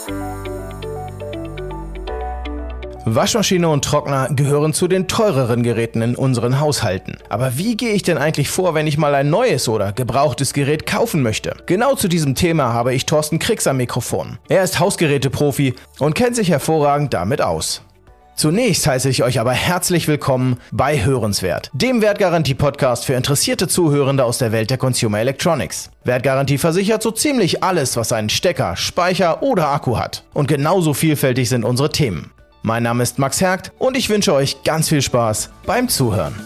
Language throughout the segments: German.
Waschmaschine und Trockner gehören zu den teureren Geräten in unseren Haushalten. Aber wie gehe ich denn eigentlich vor, wenn ich mal ein neues oder gebrauchtes Gerät kaufen möchte? Genau zu diesem Thema habe ich Thorsten Krix am Mikrofon. Er ist Hausgeräteprofi und kennt sich hervorragend damit aus. Zunächst heiße ich euch aber herzlich willkommen bei Hörenswert, dem Wertgarantie-Podcast für interessierte Zuhörende aus der Welt der Consumer Electronics. Wertgarantie versichert so ziemlich alles, was einen Stecker, Speicher oder Akku hat. Und genauso vielfältig sind unsere Themen. Mein Name ist Max Hergt und ich wünsche euch ganz viel Spaß beim Zuhören.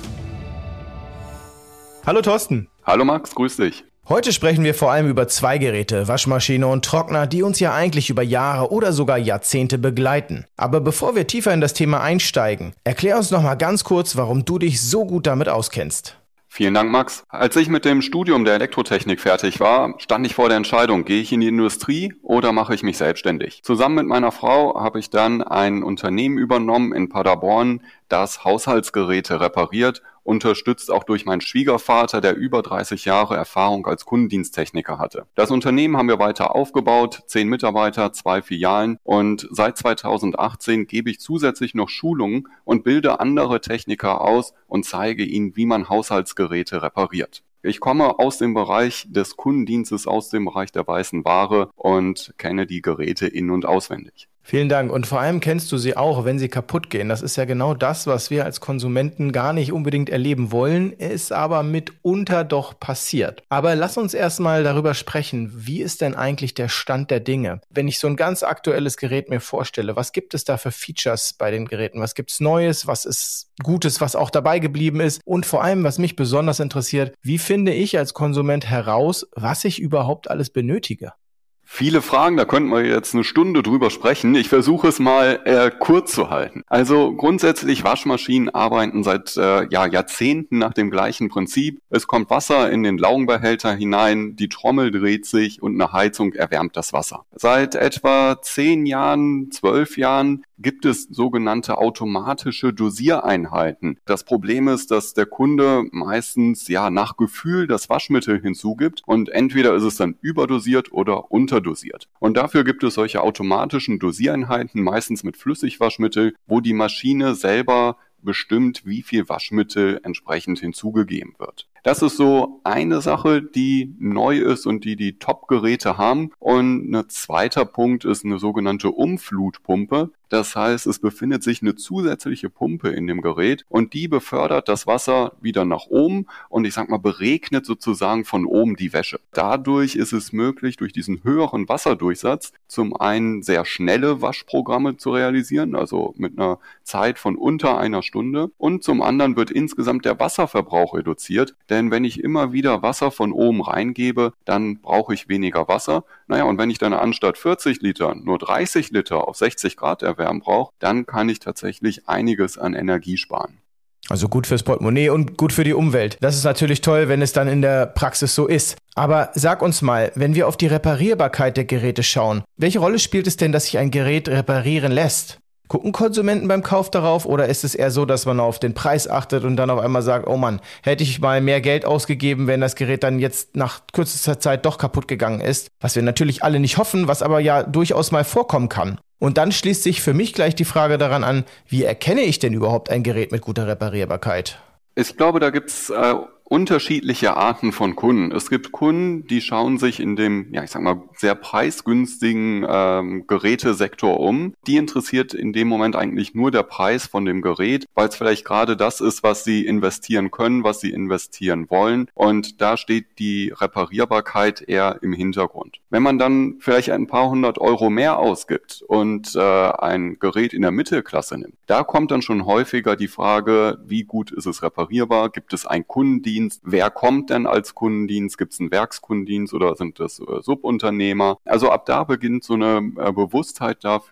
Hallo Thorsten. Hallo Max, grüß dich. Heute sprechen wir vor allem über zwei Geräte, Waschmaschine und Trockner, die uns ja eigentlich über Jahre oder sogar Jahrzehnte begleiten. Aber bevor wir tiefer in das Thema einsteigen, erklär uns noch mal ganz kurz, warum du dich so gut damit auskennst. Vielen Dank, Max. Als ich mit dem Studium der Elektrotechnik fertig war, stand ich vor der Entscheidung, gehe ich in die Industrie oder mache ich mich selbstständig? Zusammen mit meiner Frau habe ich dann ein Unternehmen übernommen in Paderborn, das Haushaltsgeräte repariert, unterstützt auch durch meinen Schwiegervater, der über 30 Jahre Erfahrung als Kundendiensttechniker hatte. Das Unternehmen haben wir weiter aufgebaut, 10 Mitarbeiter, 2 Filialen und seit 2018 gebe ich zusätzlich noch Schulungen und bilde andere Techniker aus und zeige ihnen, wie man Haushaltsgeräte repariert. Ich komme aus dem Bereich des Kundendienstes, aus dem Bereich der weißen Ware und kenne die Geräte in- und auswendig. Vielen Dank. Und vor allem kennst du sie auch, wenn sie kaputt gehen. Das ist ja genau das, was wir als Konsumenten gar nicht unbedingt erleben wollen, ist aber mitunter doch passiert. Aber lass uns erstmal darüber sprechen, wie ist denn eigentlich der Stand der Dinge? Wenn ich so ein ganz aktuelles Gerät mir vorstelle, was gibt es da für Features bei den Geräten? Was gibt's Neues? Was ist Gutes, was auch dabei geblieben ist? Und vor allem, was mich besonders interessiert, wie finde ich als Konsument heraus, was ich überhaupt alles benötige? Viele Fragen, da könnten wir jetzt eine Stunde drüber sprechen. Ich versuche es mal kurz zu halten. Also grundsätzlich, Waschmaschinen arbeiten seit Jahrzehnten nach dem gleichen Prinzip. Es kommt Wasser in den Laugenbehälter hinein, die Trommel dreht sich und eine Heizung erwärmt das Wasser. Seit etwa 10 Jahren, 12 Jahren gibt es sogenannte automatische Dosiereinheiten. Das Problem ist, dass der Kunde meistens nach Gefühl das Waschmittel hinzugibt und entweder ist es dann überdosiert oder unterdosiert. Und dafür gibt es solche automatischen Dosiereinheiten, meistens mit Flüssigwaschmittel, wo die Maschine selber bestimmt, wie viel Waschmittel entsprechend hinzugegeben wird. Das ist so eine Sache, die neu ist und die Top-Geräte haben. Und ein zweiter Punkt ist eine sogenannte Umflutpumpe. Das heißt, es befindet sich eine zusätzliche Pumpe in dem Gerät und die befördert das Wasser wieder nach oben und beregnet sozusagen von oben die Wäsche. Dadurch ist es möglich, durch diesen höheren Wasserdurchsatz zum einen sehr schnelle Waschprogramme zu realisieren, also mit einer Zeit von unter einer Stunde, und zum anderen wird insgesamt der Wasserverbrauch reduziert, denn wenn ich immer wieder Wasser von oben reingebe, dann brauche ich weniger Wasser. Und wenn ich dann anstatt 40 Liter nur 30 Liter auf 60 Grad erwärmen brauche, dann kann ich tatsächlich einiges an Energie sparen. Also gut fürs Portemonnaie und gut für die Umwelt. Das ist natürlich toll, wenn es dann in der Praxis so ist. Aber sag uns mal, wenn wir auf die Reparierbarkeit der Geräte schauen, welche Rolle spielt es denn, dass sich ein Gerät reparieren lässt? Gucken Konsumenten beim Kauf darauf oder ist es eher so, dass man auf den Preis achtet und dann auf einmal sagt, oh Mann, hätte ich mal mehr Geld ausgegeben, wenn das Gerät dann jetzt nach kürzester Zeit doch kaputt gegangen ist? Was wir natürlich alle nicht hoffen, was aber ja durchaus mal vorkommen kann. Und dann schließt sich für mich gleich die Frage daran an, wie erkenne ich denn überhaupt ein Gerät mit guter Reparierbarkeit? Ich glaube, da gibt's unterschiedliche Arten von Kunden. Es gibt Kunden, die schauen sich in dem, sehr preisgünstigen Gerätesektor um. Die interessiert in dem Moment eigentlich nur der Preis von dem Gerät, weil es vielleicht gerade das ist, was sie investieren können, was sie investieren wollen. Und da steht die Reparierbarkeit eher im Hintergrund. Wenn man dann vielleicht ein paar 100 Euro mehr ausgibt und ein Gerät in der Mittelklasse nimmt, da kommt dann schon häufiger die Frage, wie gut ist es reparierbar? Gibt es einen Kundendienst? Wer kommt denn als Kundendienst? Gibt es einen Werkskundendienst oder sind das Subunternehmer? Also ab da beginnt so eine Bewusstheit dafür,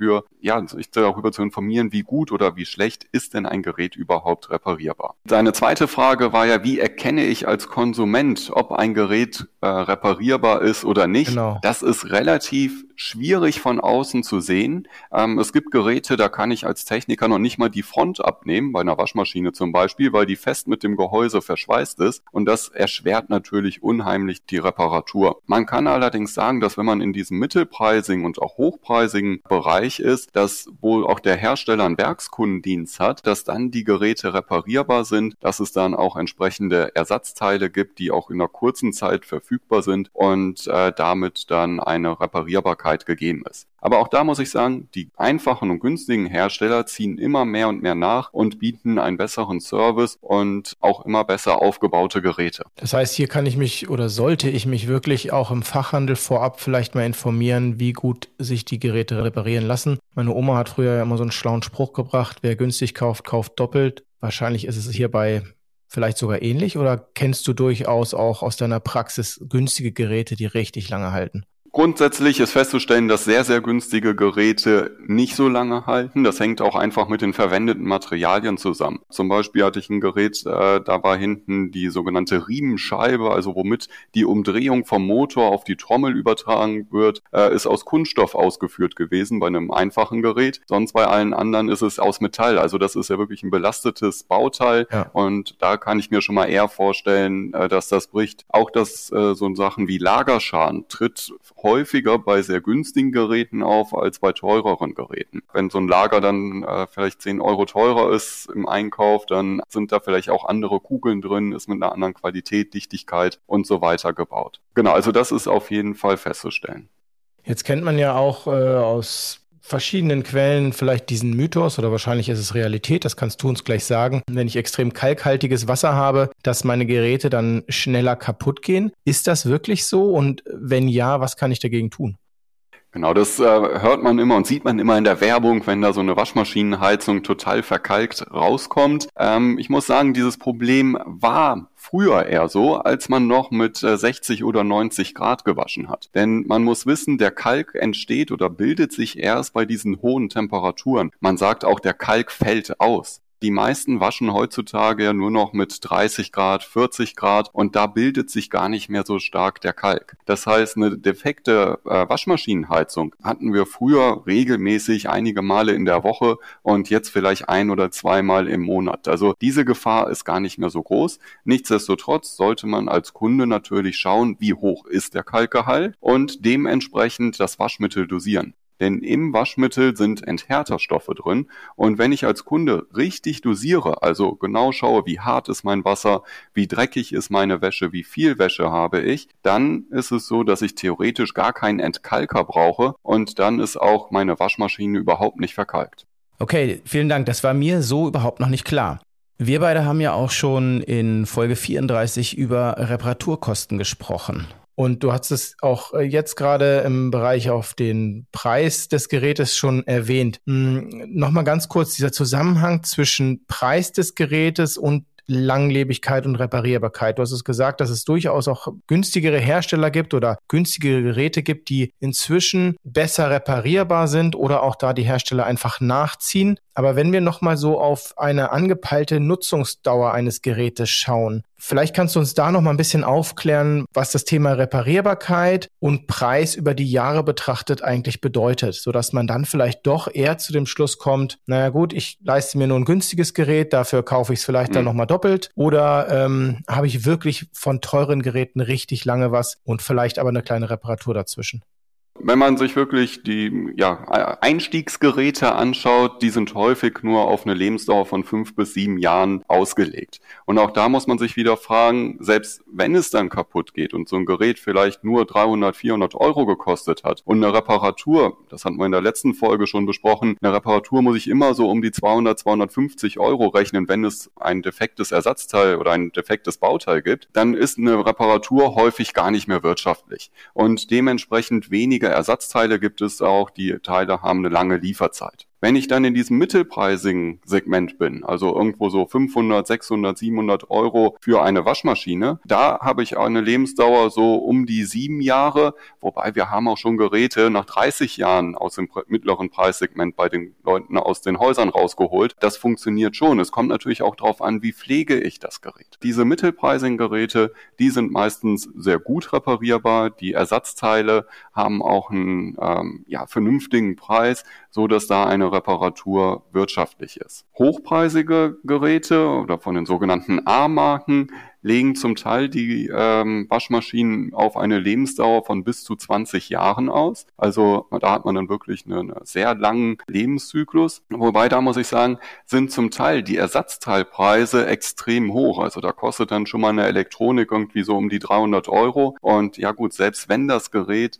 sich darüber zu informieren, wie gut oder wie schlecht ist denn ein Gerät überhaupt reparierbar. Seine zweite Frage war ja, wie erkenne ich als Konsument, ob ein Gerät reparierbar ist oder nicht? Genau. Das ist relativ schwierig von außen zu sehen. Es gibt Geräte, da kann ich als Techniker noch nicht mal die Front abnehmen, bei einer Waschmaschine zum Beispiel, weil die fest mit dem Gehäuse verschweißt ist, und das erschwert natürlich unheimlich die Reparatur. Man kann allerdings sagen, dass wenn man in diesem mittelpreisigen und auch hochpreisigen Bereich ist, dass wohl auch der Hersteller einen Werkskundendienst hat, dass dann die Geräte reparierbar sind, dass es dann auch entsprechende Ersatzteile gibt, die auch in einer kurzen Zeit verfügbar sind und damit dann eine Reparierbarkeit gegeben ist. Aber auch da muss ich sagen, die einfachen und günstigen Hersteller ziehen immer mehr und mehr nach und bieten einen besseren Service und auch immer besser aufgebaute Geräte. Das heißt, hier kann ich mich oder sollte ich mich wirklich auch im Fachhandel vorab vielleicht mal informieren, wie gut sich die Geräte reparieren lassen. Meine Oma hat früher ja immer so einen schlauen Spruch gebracht, wer günstig kauft, kauft doppelt. Wahrscheinlich ist es hierbei vielleicht sogar ähnlich, oder kennst du durchaus auch aus deiner Praxis günstige Geräte, die richtig lange halten? Grundsätzlich ist festzustellen, dass sehr, sehr günstige Geräte nicht so lange halten. Das hängt auch einfach mit den verwendeten Materialien zusammen. Zum Beispiel hatte ich ein Gerät, da war hinten die sogenannte Riemenscheibe, also womit die Umdrehung vom Motor auf die Trommel übertragen wird, ist aus Kunststoff ausgeführt gewesen bei einem einfachen Gerät. Sonst bei allen anderen ist es aus Metall. Also das ist ja wirklich ein belastetes Bauteil. Ja. Und da kann ich mir schon mal eher vorstellen, dass das bricht. Auch so Sachen wie Lagerschaden tritt häufiger bei sehr günstigen Geräten auf als bei teureren Geräten. Wenn so ein Lager dann vielleicht 10 Euro teurer ist im Einkauf, dann sind da vielleicht auch andere Kugeln drin, ist mit einer anderen Qualität, Dichtigkeit und so weiter gebaut. Genau, also das ist auf jeden Fall festzustellen. Jetzt kennt man ja auch aus verschiedenen Quellen vielleicht diesen Mythos, oder wahrscheinlich ist es Realität, das kannst du uns gleich sagen, wenn ich extrem kalkhaltiges Wasser habe, dass meine Geräte dann schneller kaputt gehen. Ist das wirklich so? Und wenn ja, was kann ich dagegen tun? Genau, das hört man immer und sieht man immer in der Werbung, wenn da so eine Waschmaschinenheizung total verkalkt rauskommt. Ich muss sagen, dieses Problem war früher eher so, als man noch mit 60 oder 90 Grad gewaschen hat. Denn man muss wissen, der Kalk entsteht oder bildet sich erst bei diesen hohen Temperaturen. Man sagt auch, der Kalk fällt aus. Die meisten waschen heutzutage ja nur noch mit 30 Grad, 40 Grad und da bildet sich gar nicht mehr so stark der Kalk. Das heißt, eine defekte Waschmaschinenheizung hatten wir früher regelmäßig einige Male in der Woche und jetzt vielleicht 1 oder 2 Mal im Monat. Also diese Gefahr ist gar nicht mehr so groß. Nichtsdestotrotz sollte man als Kunde natürlich schauen, wie hoch ist der Kalkgehalt und dementsprechend das Waschmittel dosieren. Denn im Waschmittel sind Enthärterstoffe drin und wenn ich als Kunde richtig dosiere, also genau schaue, wie hart ist mein Wasser, wie dreckig ist meine Wäsche, wie viel Wäsche habe ich, dann ist es so, dass ich theoretisch gar keinen Entkalker brauche und dann ist auch meine Waschmaschine überhaupt nicht verkalkt. Okay, vielen Dank. Das war mir so überhaupt noch nicht klar. Wir beide haben ja auch schon in Folge 34 über Reparaturkosten gesprochen. Und du hast es auch jetzt gerade im Bereich auf den Preis des Gerätes schon erwähnt. Nochmal ganz kurz dieser Zusammenhang zwischen Preis des Gerätes und Langlebigkeit und Reparierbarkeit. Du hast es gesagt, dass es durchaus auch günstigere Hersteller gibt oder günstigere Geräte gibt, die inzwischen besser reparierbar sind oder auch da die Hersteller einfach nachziehen. Aber wenn wir nochmal so auf eine angepeilte Nutzungsdauer eines Gerätes schauen, vielleicht kannst du uns da nochmal ein bisschen aufklären, was das Thema Reparierbarkeit und Preis über die Jahre betrachtet eigentlich bedeutet, sodass man dann vielleicht doch eher zu dem Schluss kommt, naja gut, ich leiste mir nur ein günstiges Gerät, dafür kaufe ich es vielleicht dann nochmal doppelt, oder habe ich wirklich von teuren Geräten richtig lange was und vielleicht aber eine kleine Reparatur dazwischen. Wenn man sich wirklich die Einstiegsgeräte anschaut, die sind häufig nur auf eine Lebensdauer von 5 bis 7 Jahren ausgelegt. Und auch da muss man sich wieder fragen, selbst wenn es dann kaputt geht und so ein Gerät vielleicht nur 300, 400 Euro gekostet hat und eine Reparatur, das hatten wir in der letzten Folge schon besprochen, eine Reparatur muss ich immer so um die 200, 250 Euro rechnen, wenn es ein defektes Ersatzteil oder ein defektes Bauteil gibt, dann ist eine Reparatur häufig gar nicht mehr wirtschaftlich. Und dementsprechend weniger Ersatzteile gibt es auch, die Teile haben eine lange Lieferzeit. Wenn ich dann in diesem mittelpreisigen Segment bin, also irgendwo so 500, 600, 700 Euro für eine Waschmaschine, da habe ich auch eine Lebensdauer so um die 7 Jahre, wobei wir haben auch schon Geräte nach 30 Jahren aus dem mittleren Preissegment bei den Leuten aus den Häusern rausgeholt. Das funktioniert schon. Es kommt natürlich auch darauf an, wie pflege ich das Gerät. Diese mittelpreisigen Geräte, die sind meistens sehr gut reparierbar. Die Ersatzteile haben auch einen vernünftigen Preis, so dass da eine Reparatur wirtschaftlich ist. Hochpreisige Geräte oder von den sogenannten A-Marken legen zum Teil die Waschmaschinen auf eine Lebensdauer von bis zu 20 Jahren aus. Also da hat man dann wirklich einen sehr langen Lebenszyklus. Wobei, da muss ich sagen, sind zum Teil die Ersatzteilpreise extrem hoch. Also da kostet dann schon mal eine Elektronik irgendwie so um die 300 Euro. Und ja gut, selbst wenn das Gerät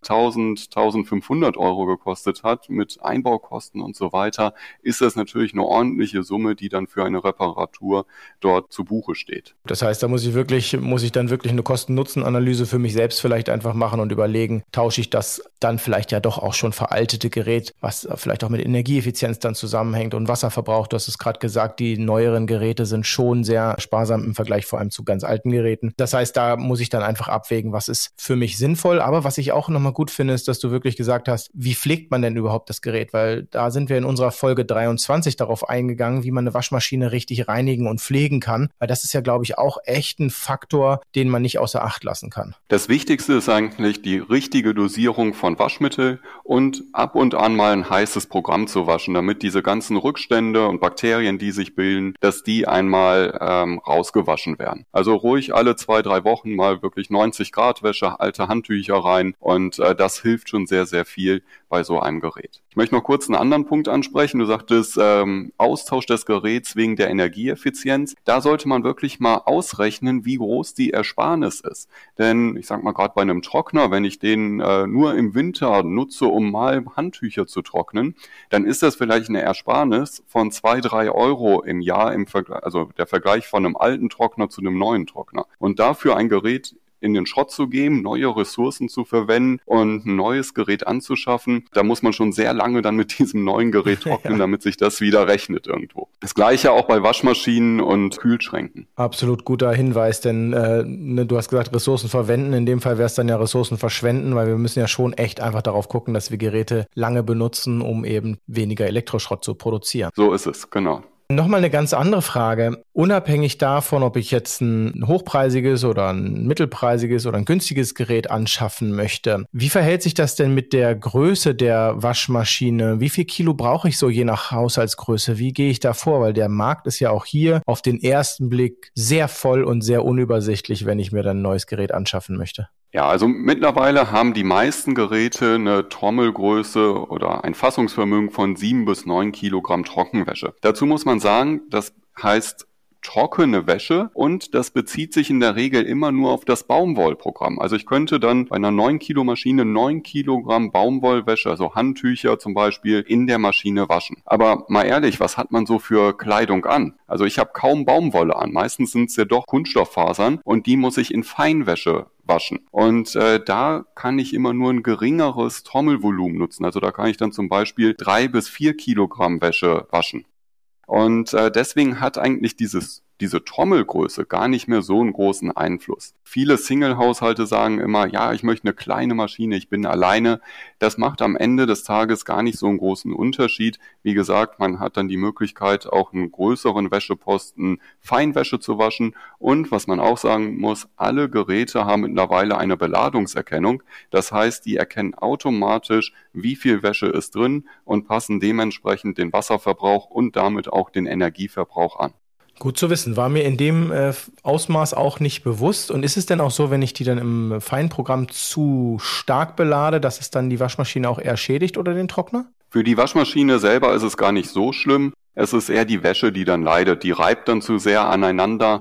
1500 Euro gekostet hat mit Einbaukosten und so weiter, ist das natürlich eine ordentliche Summe, die dann für eine Reparatur dort zu Buche steht. Das heißt, da muss ich dann wirklich eine Kosten-Nutzen-Analyse für mich selbst vielleicht einfach machen und überlegen, tausche ich das dann vielleicht ja doch auch schon veraltete Gerät, was vielleicht auch mit Energieeffizienz dann zusammenhängt und Wasserverbrauch. Du hast es gerade gesagt, die neueren Geräte sind schon sehr sparsam im Vergleich vor allem zu ganz alten Geräten. Das heißt, da muss ich dann einfach abwägen, was ist für mich sinnvoll. Aber was ich auch nochmal gut finde, ist, dass du wirklich gesagt hast, wie pflegt man denn überhaupt das Gerät? Weil da sind wir in unserer Folge 23 darauf eingegangen, wie man eine Waschmaschine richtig reinigen und pflegen kann. Weil das ist ja, glaube ich, auch echt ein Faktor, den man nicht außer Acht lassen kann. Das Wichtigste ist eigentlich die richtige Dosierung von Waschmittel und ab und an mal ein heißes Programm zu waschen, damit diese ganzen Rückstände und Bakterien, die sich bilden, dass die einmal rausgewaschen werden. Also ruhig alle 2-3 Wochen mal wirklich 90 Grad Wäsche, alte Handtücher rein und das hilft schon sehr, sehr viel bei so einem Gerät. Ich möchte noch kurz einen anderen Punkt ansprechen. Du sagtest, Austausch des Geräts wegen der Energieeffizienz. Da sollte man wirklich mal ausrechnen, wie groß die Ersparnis ist. Denn ich sag mal, gerade bei einem Trockner, wenn ich den nur im Winter nutze, um mal Handtücher zu trocknen, dann ist das vielleicht eine Ersparnis von 2-3 Euro im Jahr also der Vergleich von einem alten Trockner zu einem neuen Trockner. Und dafür ein Gerät in den Schrott zu geben, neue Ressourcen zu verwenden und ein neues Gerät anzuschaffen, da muss man schon sehr lange dann mit diesem neuen Gerät trocknen, damit sich das wieder rechnet irgendwo. Das Gleiche auch bei Waschmaschinen und Kühlschränken. Absolut guter Hinweis, denn du hast gesagt, Ressourcen verwenden. In dem Fall wäre es dann ja Ressourcen verschwenden, weil wir müssen ja schon echt einfach darauf gucken, dass wir Geräte lange benutzen, um eben weniger Elektroschrott zu produzieren. So ist es, genau. Nochmal eine ganz andere Frage. Unabhängig davon, ob ich jetzt ein hochpreisiges oder ein mittelpreisiges oder ein günstiges Gerät anschaffen möchte, wie verhält sich das denn mit der Größe der Waschmaschine? Wie viel Kilo brauche ich so je nach Haushaltsgröße? Wie gehe ich da vor? Weil der Markt ist ja auch hier auf den ersten Blick sehr voll und sehr unübersichtlich, wenn ich mir dann ein neues Gerät anschaffen möchte. Ja, also mittlerweile haben die meisten Geräte eine Trommelgröße oder ein Fassungsvermögen von 7 bis 9 Kilogramm Trockenwäsche. Dazu muss man sagen, das heißt trockene Wäsche und das bezieht sich in der Regel immer nur auf das Baumwollprogramm. Also ich könnte dann bei einer 9 Kilo Maschine 9 Kilogramm Baumwollwäsche, also Handtücher zum Beispiel, in der Maschine waschen. Aber mal ehrlich, was hat man so für Kleidung an? Also ich habe kaum Baumwolle an. Meistens sind es ja doch Kunststofffasern und die muss ich in Feinwäsche waschen. Und da kann ich immer nur ein geringeres Trommelvolumen nutzen. Also da kann ich dann zum Beispiel 3 bis 4 Kilogramm Wäsche waschen. Und deswegen hat eigentlich diese Trommelgröße gar nicht mehr so einen großen Einfluss. Viele Single-Haushalte sagen immer, ja, ich möchte eine kleine Maschine, ich bin alleine. Das macht am Ende des Tages gar nicht so einen großen Unterschied. Wie gesagt, man hat dann die Möglichkeit, auch einen größeren Wäscheposten Feinwäsche zu waschen. Und was man auch sagen muss, alle Geräte haben mittlerweile eine Beladungserkennung. Das heißt, die erkennen automatisch, wie viel Wäsche ist drin und passen dementsprechend den Wasserverbrauch und damit auch den Energieverbrauch an. Gut zu wissen, war mir in dem Ausmaß auch nicht bewusst. Und ist es denn auch so, wenn ich die dann im Feinprogramm zu stark belade, dass es dann die Waschmaschine auch eher schädigt oder den Trockner? Für die Waschmaschine selber ist es gar nicht so schlimm. Es ist eher die Wäsche, die dann leidet. Die reibt dann zu sehr aneinander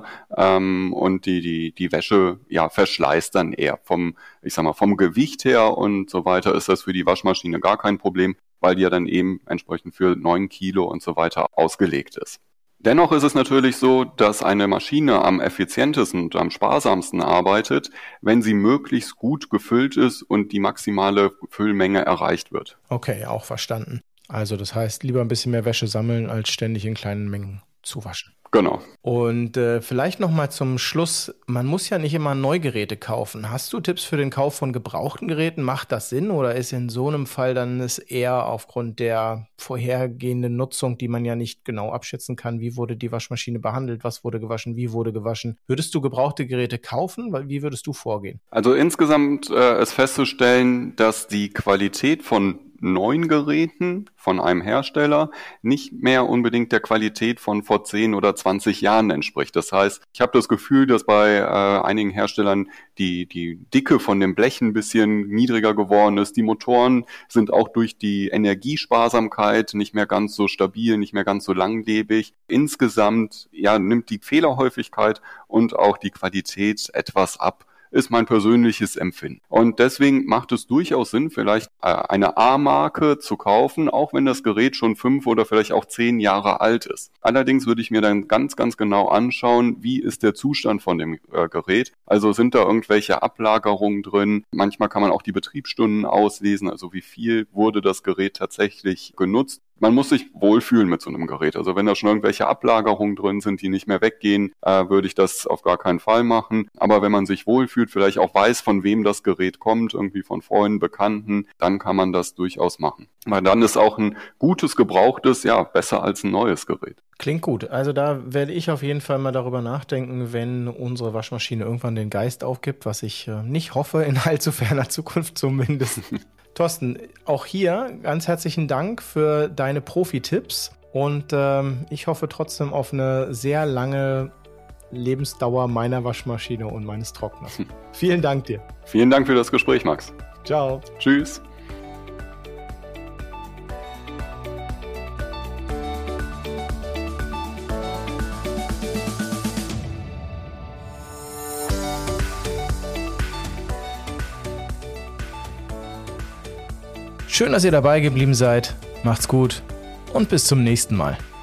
und die Wäsche verschleißt dann eher. Vom Gewicht her und so weiter ist das für die Waschmaschine gar kein Problem, weil die ja dann eben entsprechend für 9 Kilo und so weiter ausgelegt ist. Dennoch ist es natürlich so, dass eine Maschine am effizientesten und am sparsamsten arbeitet, wenn sie möglichst gut gefüllt ist und die maximale Füllmenge erreicht wird. Okay, auch verstanden. Also das heißt, lieber ein bisschen mehr Wäsche sammeln, als ständig in kleinen Mengen zu waschen. Genau. Und vielleicht nochmal zum Schluss, man muss ja nicht immer Neugeräte kaufen. Hast du Tipps für den Kauf von gebrauchten Geräten? Macht das Sinn oder ist in so einem Fall dann es eher aufgrund der vorhergehenden Nutzung, die man ja nicht genau abschätzen kann, wie wurde die Waschmaschine behandelt, was wurde gewaschen, wie wurde gewaschen? Würdest du gebrauchte Geräte kaufen? Wie würdest du vorgehen? Also insgesamt ist festzustellen, dass die Qualität von neuen Geräten von einem Hersteller nicht mehr unbedingt der Qualität von vor 10 oder 20 Jahren entspricht. Das heißt, ich habe das Gefühl, dass bei einigen Herstellern die Dicke von dem Blech ein bisschen niedriger geworden ist. Die Motoren sind auch durch die Energiesparsamkeit nicht mehr ganz so stabil, nicht mehr ganz so langlebig. Insgesamt nimmt die Fehlerhäufigkeit und auch die Qualität etwas ab, ist mein persönliches Empfinden. Und deswegen macht es durchaus Sinn, vielleicht eine A-Marke zu kaufen, auch wenn das Gerät schon 5 oder vielleicht auch 10 Jahre alt ist. Allerdings würde ich mir dann ganz, ganz genau anschauen, wie ist der Zustand von dem Gerät. Also sind da irgendwelche Ablagerungen drin? Manchmal kann man auch die Betriebsstunden auslesen, also wie viel wurde das Gerät tatsächlich genutzt. Man muss sich wohlfühlen mit so einem Gerät. Also wenn da schon irgendwelche Ablagerungen drin sind, die nicht mehr weggehen, würde ich das auf gar keinen Fall machen. Aber wenn man sich wohlfühlt, vielleicht auch weiß, von wem das Gerät kommt, irgendwie von Freunden, Bekannten, dann kann man das durchaus machen. Weil dann ist auch ein gutes, gebrauchtes, besser als ein neues Gerät. Klingt gut. Also da werde ich auf jeden Fall mal darüber nachdenken, wenn unsere Waschmaschine irgendwann den Geist aufgibt, was ich nicht hoffe, in allzu ferner Zukunft zumindest. Thorsten, auch hier ganz herzlichen Dank für deine Profi-Tipps und ich hoffe trotzdem auf eine sehr lange Lebensdauer meiner Waschmaschine und meines Trockners. Vielen Dank dir. Vielen Dank für das Gespräch, Max. Ciao. Tschüss. Schön, dass ihr dabei geblieben seid. Macht's gut und bis zum nächsten Mal.